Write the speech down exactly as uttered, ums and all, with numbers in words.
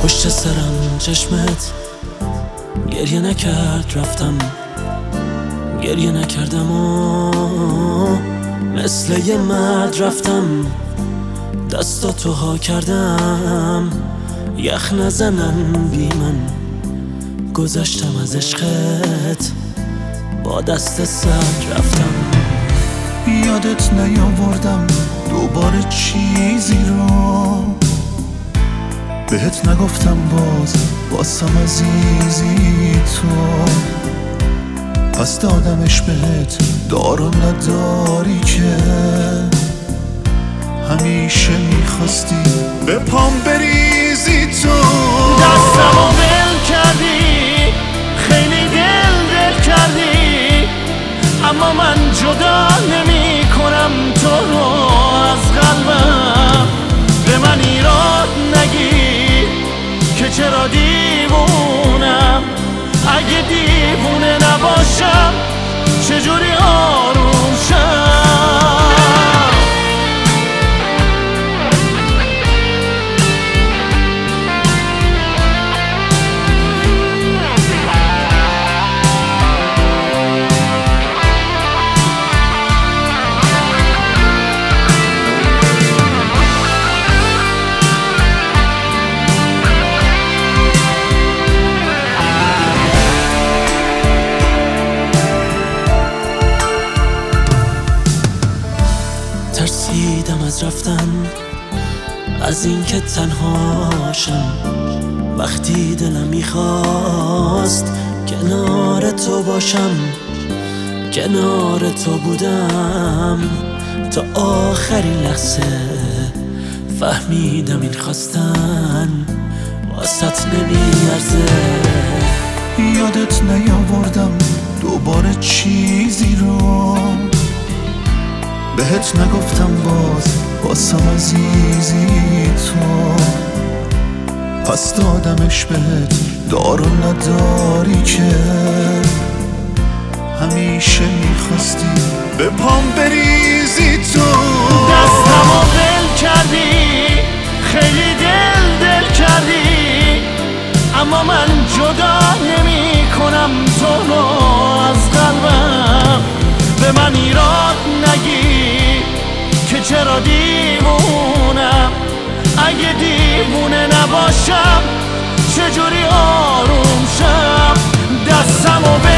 پشت سرم چشمت گریه نکرد، رفتم گریه نکردم و مثل یه مرد رفتم دستاتو ها کردم، یخ نزنن بی من گذشتم از عشقت، با دست سرد رفتم. یادت نیاوردم دوباره چیزی رو، بهت نگفتم باز واسم عزیزی تو، پس دادمش بهت دار و نداری که همیشه میخواستی به پام بریزی تو. دستمو ول کردی، خیلی دل دل کردی، اما من جدا نمی کنم تو رو از قلبم. به من ایراد نگیر که چرا دیوونم، اگه دیوونه نباشم چجوری آروم شم. ترسیدم از رفتن، از اینکه تنهاشم، وقتی دلم میخواست کنار تو باشم. کنار تو بودم تا آخرین لحظه، فهمیدم این خواستن واسط نمیارزه. یادت نیاوردم دوباره چیزی رو، بهت نگفتم باز واسم عزیزی تو، پس دادمش بهت دار و نداری که همیشه میخواستی به پام بریزی تو. دستمو ول کردی، خیلی دل دل کردی، اما من جدا نمی کنم تو رو از قلبم. به من ایراد نگیر که چرا دیوونم، اگه دیوونه نباشم چجوری آروم شم. دستمو